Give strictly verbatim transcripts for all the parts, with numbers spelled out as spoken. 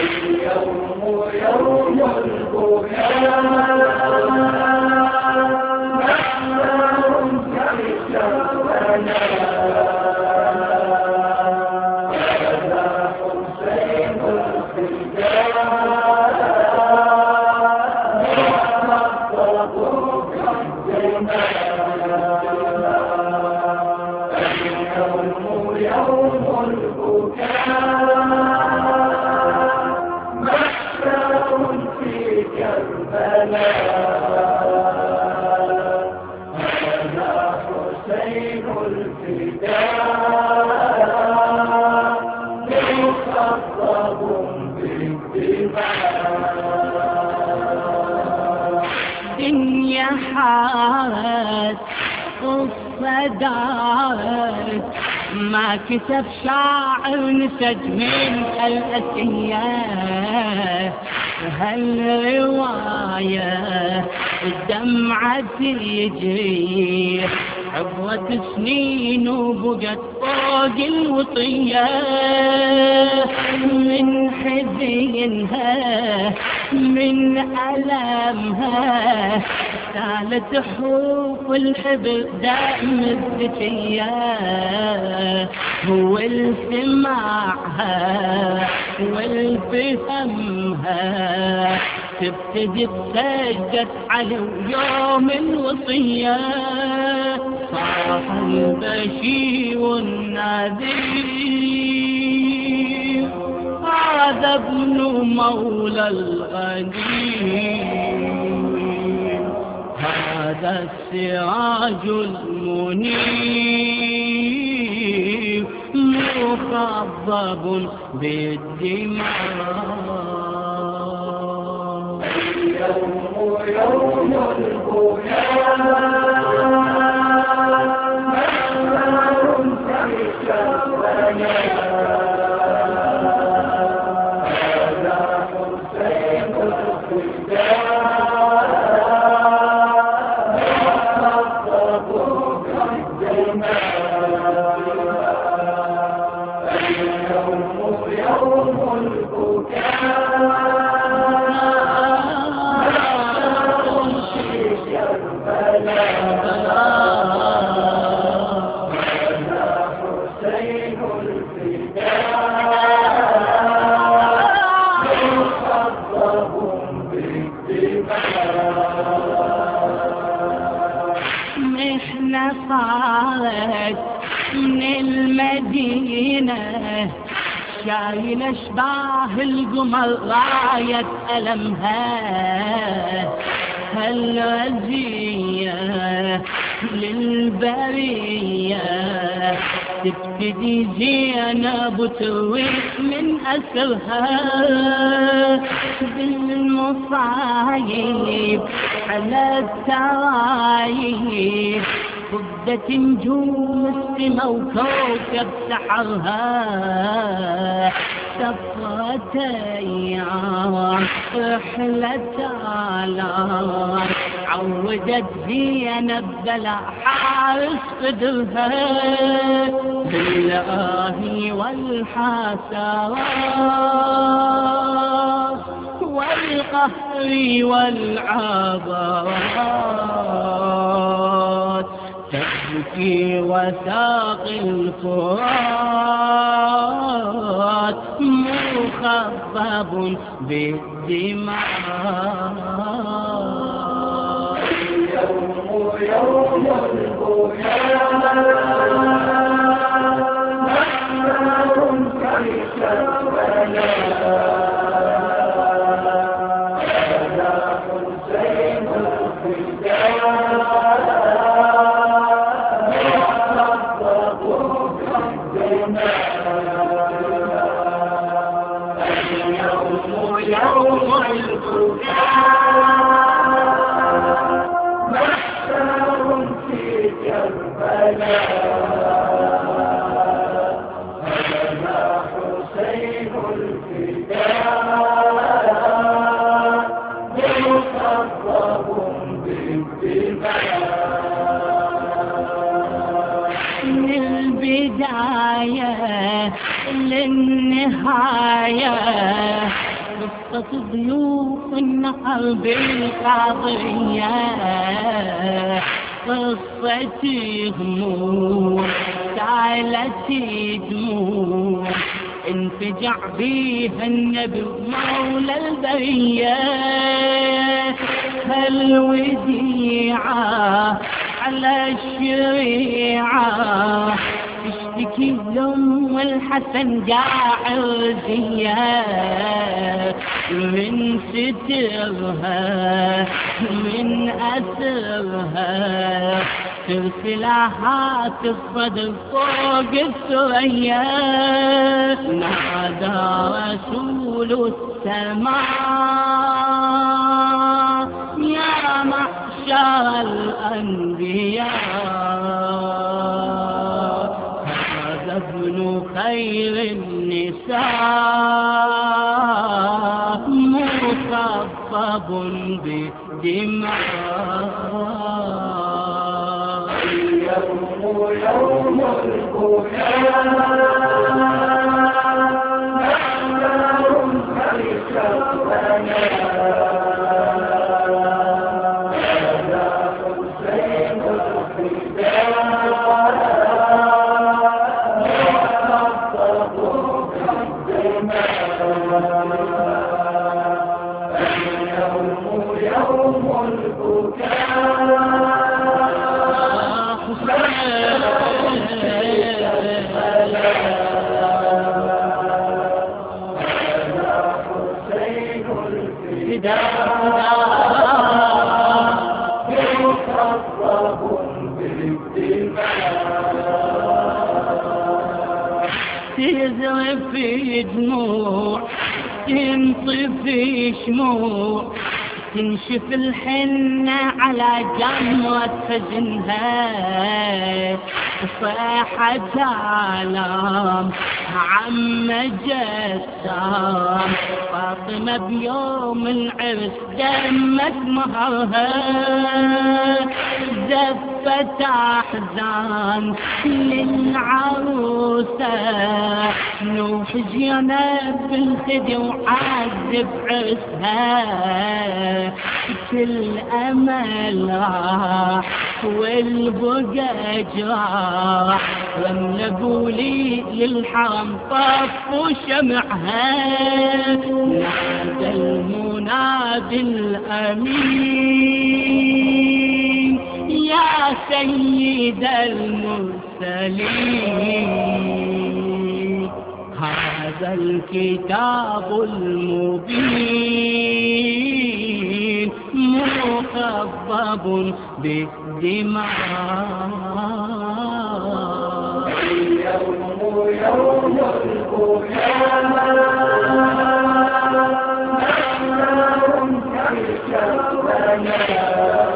اليوم يوم البكاء محزون في كربلاء دنيا حارت قصة دارت ما كتب شاعر نسج من الأسية هالرواية الدمعة يجري عبرة سنين وبقت فوق الوطية من حزينها من ألمها سالت حروف الحبر دائم الذكية هو السماعها والفهمها تبتدي بسجدة على يوم الوصية صاح البشير النذير هذا ابن مولى الغنيم هذا السراج المنير مخضب بالدماء اليوم يوم البكاء محزون في كربلاء محنة صارت من المدينة شايلة شباه القمر راية ألمها هالرزية للبرية تبتدي زينب وتروح من أسرها بالمصايب على الترايب فضت نجوم السما وكوكب سحرها سفرة أيام رحلة آلام عودت زينب بلا حارس قدرها بالآهي والحسرات والقهر والعبرات تبكي وساق الفرات مخضب بالدماء اليوم يوم البكاء محزون في كربلاء من البداية للنهاية قصة ضيوف النحر بالقاضية، قصة هموم سالت دموم انفجع بيها النبي مولى البرية. هالوديعة على الشريعة تشتكي الأم والحسن قاعدية، من سترها من أثرها ترسلها الصدر فوق الثريا. نادى رسول السماء يا معشر الأنبياء، هذا ابن خير النساء مخضب بدماء. اليوم يوم البكاء، نحن كالكفنا تزرف في دموع تنطفي شموع، تنشف الحنة على جمرة حزنها، صاحت آلام عم جسام، فاطمة بيوم العرس دمت مهرها، زفت أحزان للعروسة، نوح زينب بالخدي وعذب عرسها، كل أمل راح والبقى جراح، رمل بولي للحرم طفوا شمعها، نادى المنادي الأمين يا سيد المرسلين، هذا الكتاب المبين مخضب بالدماء. اليوم يوم البكاء، نحن كالكفنا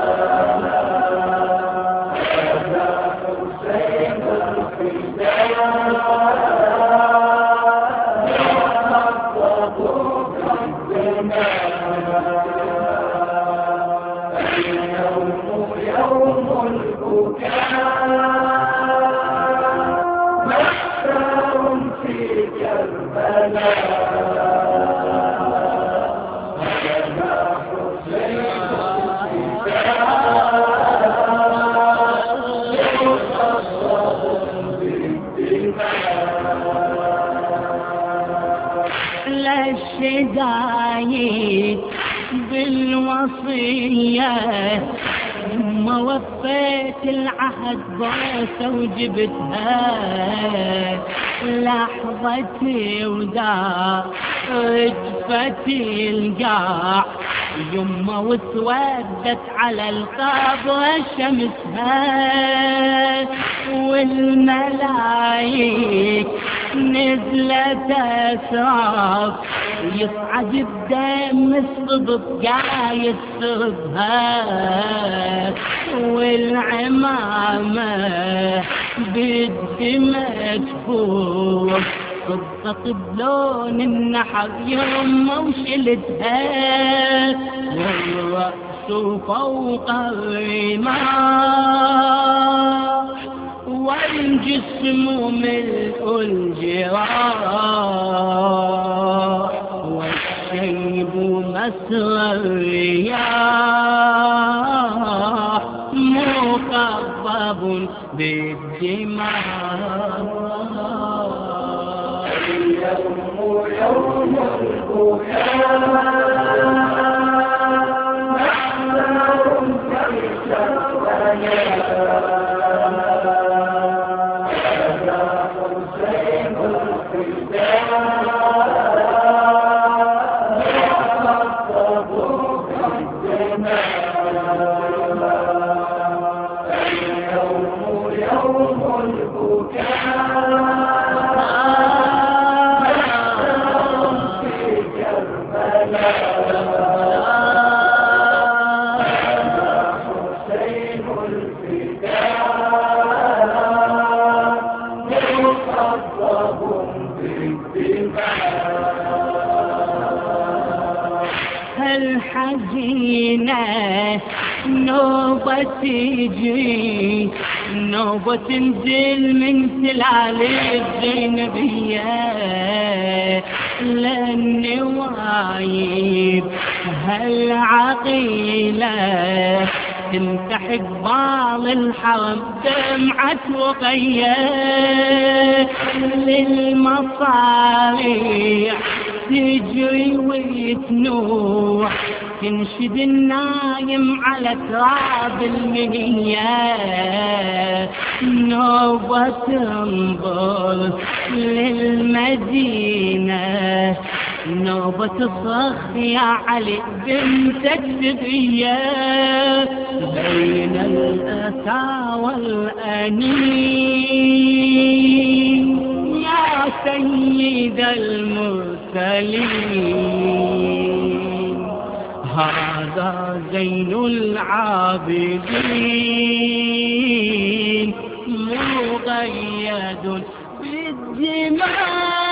الشدايد بالوصية، ما وفيت العهد بوسة وجبتها، لحظة وداع رجفتي القاع، يما وسودت على القبر شمسها، والملايك نزلت أسراف، يصعد الدم الصبب قايد صبها، والعمامة بالدم مدفوف، قصة بلون النحر يوم وشلتها، والرأس فوق الرماح، والجسم ملء الجراح، والشيء غيب مسرى الرياح مخضب بالدماء. اليوم يوم البكاء محزون كالشفايا هذا حسين الحزينة نوبة تجري نوبة تنزل من تلال الزينبية للنوايب هالعقيلة تمسح قبال الحرم دمعة رقية للمصاريع تجري وتنوح تنشد النايم على تراب المنية نوبة تنظر للمدينة نوبة تصرخ يا علي بنتك تغيى بين الأسى والأنين يا سيد المرسلين هذا زين العابدين مقيد بالدماء.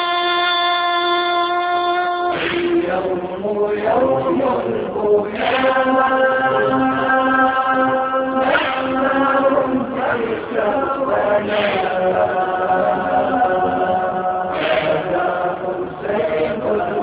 اليوم يوم البكاء محزون كالشفايا هذا حسين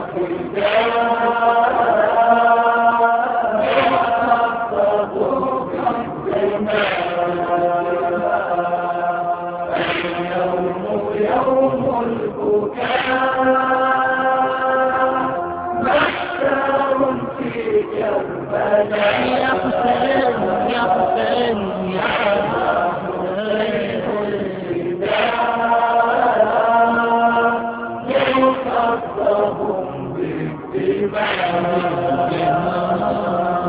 يا حسين يا حسين يا حسين. مخضب بالدماء.